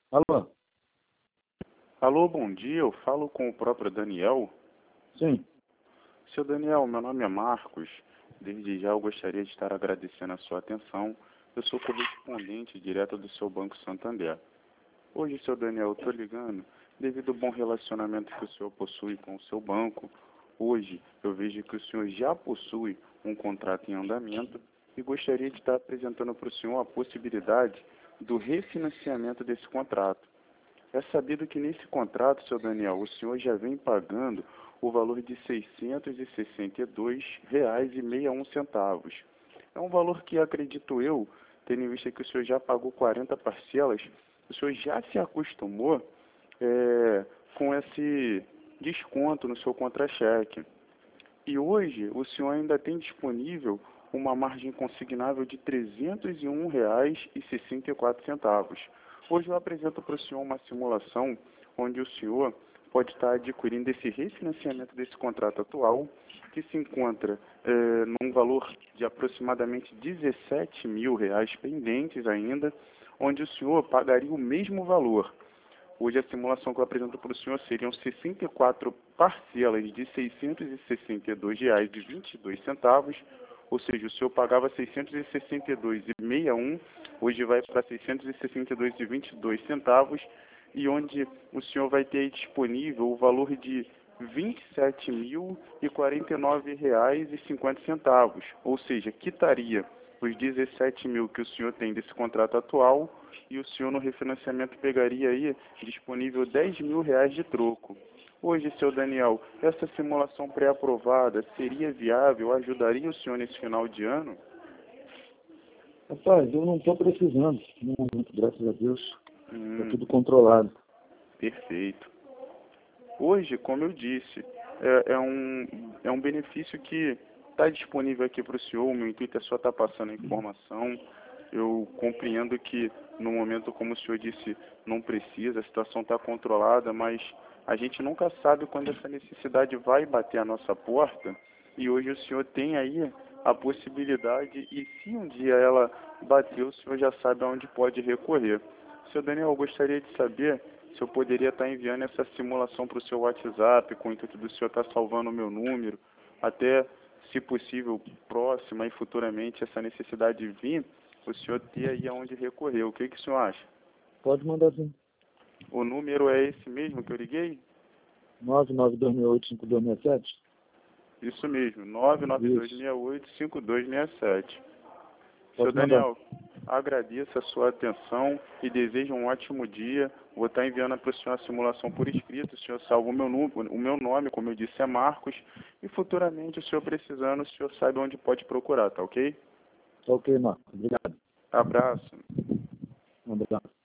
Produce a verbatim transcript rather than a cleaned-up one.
Alô? Alô, bom dia. Eu falo com o próprio Daniel. Sim. Seu Daniel, meu nome é Marcos. Desde já eu gostaria de estar agradecendo a sua atenção. Eu sou correspondente direto do seu Banco Santander. Hoje, seu Daniel, eu estou ligando devido ao bom relacionamento que o senhor possui com o seu banco. Hoje, eu vejo que o senhor já possui um contrato em andamento e gostaria de estar apresentando para o senhor a possibilidade do refinanciamento desse contrato. É sabido que nesse contrato, seu Daniel, o senhor já vem pagando o valor de seiscentos e sessenta e dois reais e sessenta e um centavos. É um valor que, acredito eu, tendo em vista que o senhor já pagou quarenta parcelas, o senhor já se acostumou é, com esse desconto no seu contra-cheque. E hoje o senhor ainda tem disponível uma margem consignável de trezentos e um reais e sessenta e quatro centavos. Hoje eu apresento para o senhor uma simulação onde o senhor pode estar adquirindo esse refinanciamento desse contrato atual, que se encontra eh, num valor de aproximadamente dezessete mil reais pendentes ainda, onde o senhor pagaria o mesmo valor. Hoje a simulação que eu apresento para o senhor seriam sessenta e quatro parcelas de seiscentos e sessenta e dois reais e vinte e dois centavos, ou seja, o senhor pagava seiscentos e sessenta e dois reais e sessenta e um, hoje vai para seiscentos e sessenta e dois reais e vinte e dois centavos, e onde o senhor vai ter disponível o valor de vinte e sete mil e quarenta e nove reais e cinquenta centavos, ou seja, quitaria os dezessete mil que o senhor tem desse contrato atual e o senhor no refinanciamento pegaria aí disponível dez mil reais de troco. Hoje, seu Daniel, essa simulação pré-aprovada seria viável, ajudaria o senhor nesse final de ano? Rapaz, eu não estou precisando no momento, graças a Deus. Está Hum, tudo controlado. perfeito. Hoje, como eu disse, é, é um, é um benefício que está disponível aqui para o senhor. O meu intuito é só estar passando a informação. Eu compreendo que, no momento, como o senhor disse, não precisa, a situação está controlada, mas a gente nunca sabe quando essa necessidade vai bater a nossa porta. E hoje o senhor tem aí a possibilidade, e se um dia ela bater, o senhor já sabe aonde pode recorrer. Seu Daniel, eu gostaria de saber se eu poderia estar enviando essa simulação para o seu WhatsApp, com o intuito do senhor estar salvando o meu número, até, se possível, próxima e futuramente essa necessidade vir, o senhor ter aí aonde recorrer. O que, que o senhor acha? Pode mandar sim. O número é esse mesmo que eu liguei? nove nove dois seis oito cinco dois seis sete? Isso mesmo, nove nove dois Isso. seis oito cinco dois seis sete. Seu Pode mandar. Daniel, agradeço a sua atenção e desejo um ótimo dia. Vou estar enviando para o senhor a simulação por escrito. O senhor salva o meu, número, o meu nome, como eu disse, é Marcos. E futuramente, o senhor precisando, o senhor sabe onde pode procurar, tá ok? Tá ok, Marcos. Obrigado. Abraço. Um abraço.